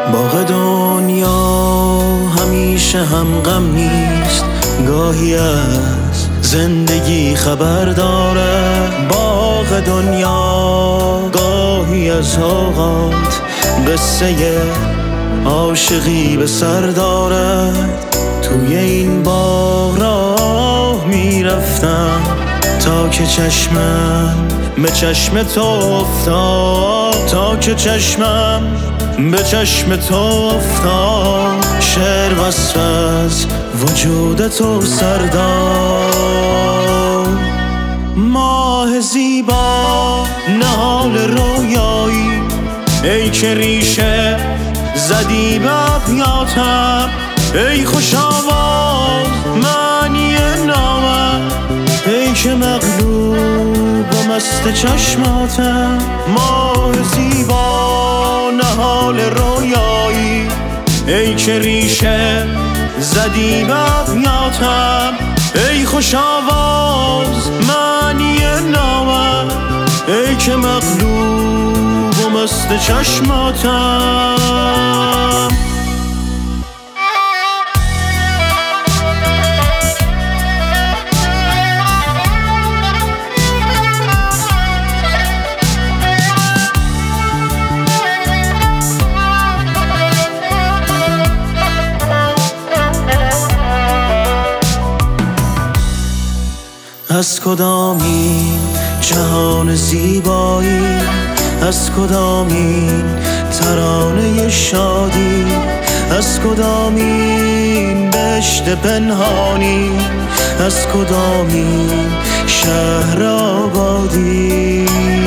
باغ دنیا همیشه هم غم نیست، گاهی از زندگی خبر داره. باغ دنیا گاهی از اوقات قصه عاشقی به سر دارد. توی این باغ راه میرفتم تا که چشمم به چشم تو افتاد، تا که چشمم به چشم تو افتاد. شعر وصف از وجود تو سر داد. ماه زیبا نهال رویایی، ای که ریشه زدی به ابیاتم. ای خوش آواز معنی نامم، ای که مغلوب و مست چشماتم. ماه زیبا نهال رویایی، ای که ریشه زدی به ابیاتم. ای خوش آواز معنی نامم، ای که مغلوب و مست چشماتم. از کدامین جهان زیبایی، از کدامین ترانه شادی، از کدامین بهشت پنهانی، از کدامین شهر آبادی.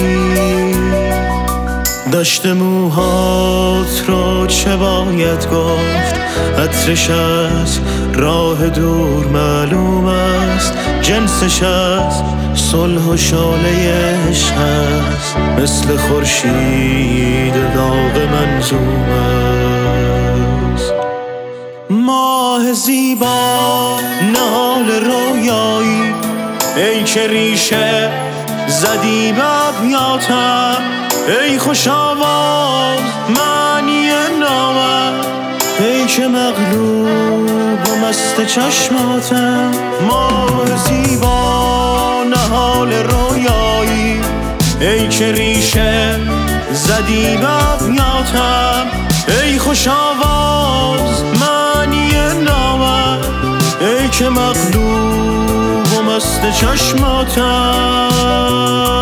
دشت موهات رو چه باید گفت، عطرش از راه دور معلوم است. جنسش از صلح و شعله عشق است، مثل خورشید داغ منظوم است. ماه زیبا نهال رویایی، ای که ریشه زدی به ابیاتم. ای خوش آواز معنی نامم، ای که مغلوب و مست چشماتم. ماه زیبا نهال رویایی، ای که ریشه زدی به ابیاتم. ای خوش آواز معنی نامم، ای که مغلوب و مست چشماتم.